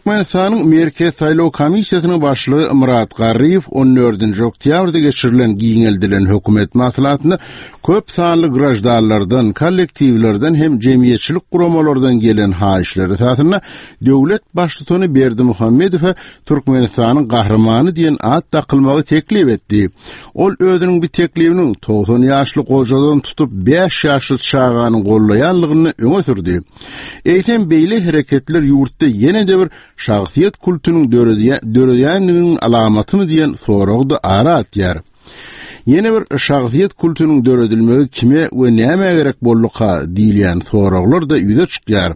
Türkmenistan'ın Merkez Saylao Komissiýasynyň başlygy Murat Garriýew 14-nji oktýabrda geçirilen giňeldilen hökümet maslahatyny köp sanly grajdanlardan, kollektiwlerden hem jemgyýetçilik guramalardan gelen haýyşlar esasyna döwlet başlygyny Berdimuhammedow Türkmenistanyň gahrymany diýen ad takylmagy teklip etdi. Ol özüniň bir teklibini 90 ýaşly gojadan tutup 5 ýaşly çağanyň gollaýanlygyny öňe sürdi. Eýsem beýle hereketler ýurtda ýene-de bir şahsiýet kultunyň döredýänliginiň alamatymy diýen soragdy ara atýar. Ýene bir şahsiýet kultunyň döredilmegi kime we näme gerek bolluka diýilýän soraglar da ýüze çykýar.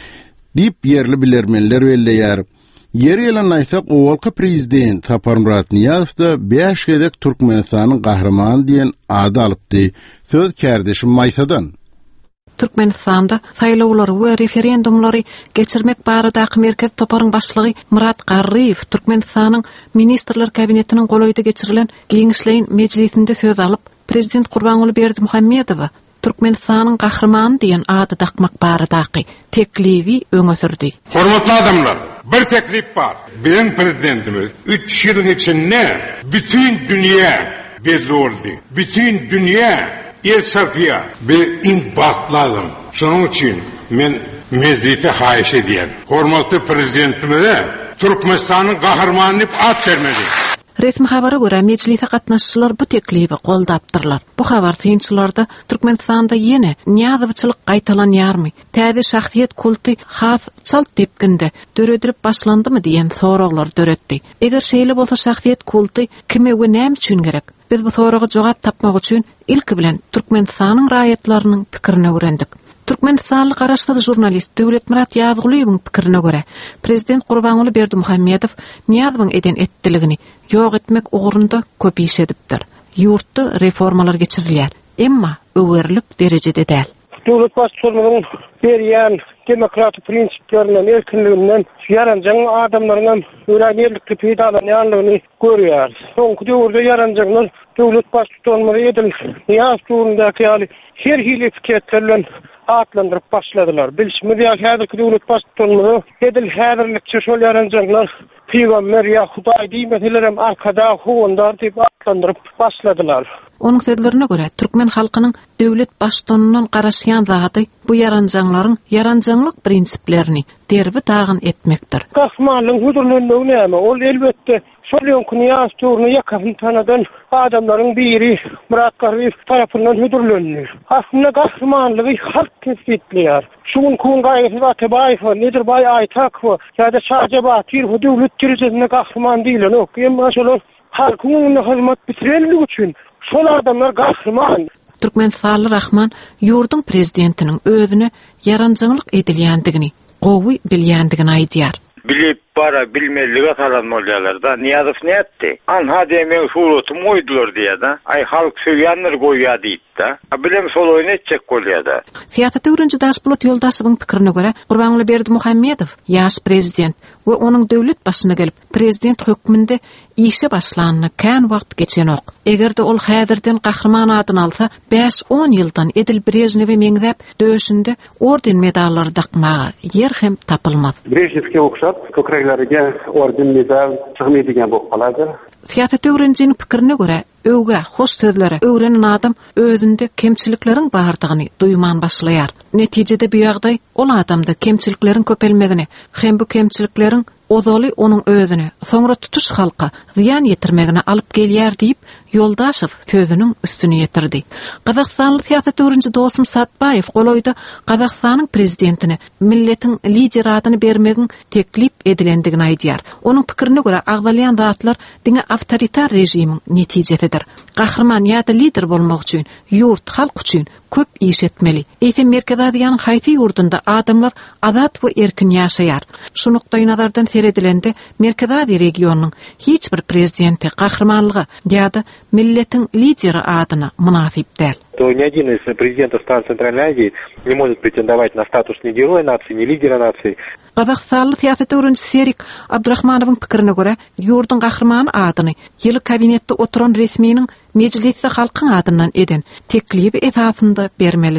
Dip yerli bilermenler belleýär. Ýeri ýalan aýsak, owalky prezident Saparmurat Niýazow da 5 gedek Türkmenistanyň gahrymany diýen ady alypdy. Söz kärdeşim Maýsadan. Türkmenistanda saýlawlary we referendumlary geçirmek baradaky merkez toparyň başlygy Murat Garriýew Türkmenistanyň ministrler kabinetiniň golaýda geçirilen giňişleýin mejlisinde söz alyp, prezident Gurbanuly Berdimuhammedow Türkmenistanyň gahrymany diýen ady takmak baradaky teklibi öňe sürdi. Hormatly adamlar, bir teklip bar. Bilen prezidentimiz 3 ýylyň içinde bütün dünýä belli oldy. Bütün dünýä Sarfiya bir inbatladım. Şunun için men mezlite haýyş edýän. Hormatly prezidentimize Türkmenistanyň gahrymany diýip at bermeli. Resmi habara görä meclise gatnaşçylar bu teklibi goldapdyrlar. Bu habar synçylarda Türkmenistanda ýene niýazawçylyk gaýtalanýarmy? Täze şahsiýet kulty has çalt tepkinde döredirip başlandymy diýen soraglar döretdi. Eger şeýle bolsa şahsiýet kulty kime we näme üçin gerek? Biz bu soraga jogap tapmak üçin ilki bilen Türkmenistanyň raýatlarynyň pikirini öğrendik. Türkmenistanly garaşly jurnalist Döwlet Murat Ýazgulyowyň pikirine görä, prezident Gurbanuly Berdimuhammedow Niýazowyň eden etdiligini ýok etmek ugurunda köp iş edipdir. Ýurtda reformalar geçirilýär, emma öwürlük derejede däl. Döwlet başçylygynyň berýän demokratik prinsiplerinden, erkinliginden yaranjak adamlaryň öwrenýärlikli peýdalanýanlygyny görýär. Soňky döwürde yaranjaklar döwlet başçylary edil ýaşduryndaky ýaly her hili fikirlerden atlandyryp başladylar. Bilişmedi häzirki döwlet başçylary edil häzirlikçi şol yaranjaklar Peygamber ya Hudaý diýmediler hem arkada howundar diýip atlandyryp başladylar. Onun sözlerine göre Türkmen halkynyň döwlet başçylygyndan garaşýan zaty bu yaranjanlaryň yaranjanlyk prinsiplerini derbi dagyn etmekdir. Gahmanlyň huzurlunlygy näme? Ol elbetde şol ýonkuny ýaşdyryny ýakyn tanadan adamlaryň biri Murat Garriýew tarapyndan huzurlanýar. Aslynda gahmanlygy halk kesipleýär. Şuň kun gaýry Atabaýew nedir baý aýtak ýa-da Şahjaba tir döwlet derejesinde gahman diýilen ok. Emma şol halkyň hyzmat bitirenligi üçin şol adamlar gahryman. Türkmenistanyň Rahman ýurdun prezidentiniň özüne yaranjanlyk edilýändigini, gowy bilýändigini aýdýar. Bilip bara bilmezlige taranmalyalar da Niýazow ne etdi? Anha demek şurutum oýdular diýe da. Ay halk söýýänler goýýa diýip da. Bilem şol oýun etjek bolýar da. Siýasatda öwrenji Daşbulat Ýoldaşowyň pikirine görä, Gurbanuly Berdimuhammedow ýaş prezident we onuň döwlet başyna gelip prezident hökmünde işe başlanyny kän wagt geçen ok. Egerde ol häzirden gahrymany adyny alsa, 5-10 ýyldan Edil Brejnewi meňzäp döşünde orden medallary dakmagy ýer hem tapylmaz. Brejnewke okşap kökrekleriga orden medal çygmaýdygan bolup galadyr. Siýasatda öwrenjiň pikirine görä, öwge, hoş sözlere öwrenen adam özünde kemçilikleriň bardygyny duýman başlaýar. Netijede bu ýagdaý ol adamda kemçilikleriň köpelmegini hem bu kemçilikleriň ozaly onuň özüne, soňra tutuş halka ziyan ýetirmegine alyp gelýär diýip Ýoldaşow sözüniň üstüne ýetirdi. Gazakstanly siýasat öwrenji Dostum Satbaýew golaýda Gazakstanyň prezidentine milletiň lideri adyny bermegiň teklip edilendigini aýdýar. Onuň pikirine görä agdalýan zatlar diňe awtoritar rejimiň netijesidir. Gahrman ýa-da lider bolmak üçin, ýurt halk üçin köp iş etmeli. Eýsem Merkez Aziýanyň haýsy ýurdunda adamlar azat we erkin ýaşaýar. Şu nukdaý nazardan seredilende Merkez Aziýa regionunyň hiç bir prezidenti gahrmanlygy ýa-da milletiň lideri adyna münasip däl. То ни один из президентов стран Центральной Азии не может претендовать на статус ни героя нации, ни лидера нации. Gazakstanly siýasat öwrenji Serik Abdurrahmanowyň pikirine görä, ýurdun gahrymany adyny ýyly kabinetde oturan resminiň mejlisde halkyň adyndan eden teklibi esasynda bermeli däl.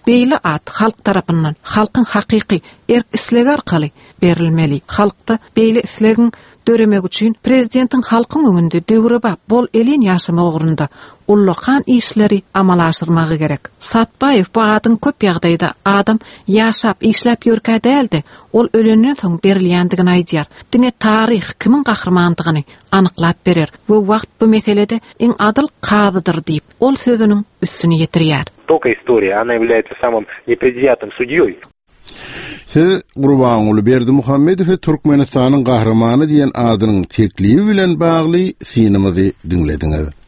beýle at halk tarapyndan halkyň hakyky erk islegi arkaly berilmeli. Halkda beýle islegin döremek üçin prezidentiň halkyň öňünde döwreba bol elin ýaşama ugrunda ullakan işleri amal aşyrmagy gerek. Satbaýew bu adyň köp ýagdaýda adam ýaşap işläp ýörkä däldi, ol ölenden soň berilýändigini aýdýar. Diňe taryh kimin gahrmandygyny anyklap berer we wagt bu meselede iň adyl kadydyr diýip ol sözüniň üstüne ýetirýär. Только история, она является самым непредвзятым судьей. Siz Gurbanuly Berdimuhammedow Türkmenistanyň gahrmany diýen adynyň teklibi bilen bagly sinimizi dinlediňiz.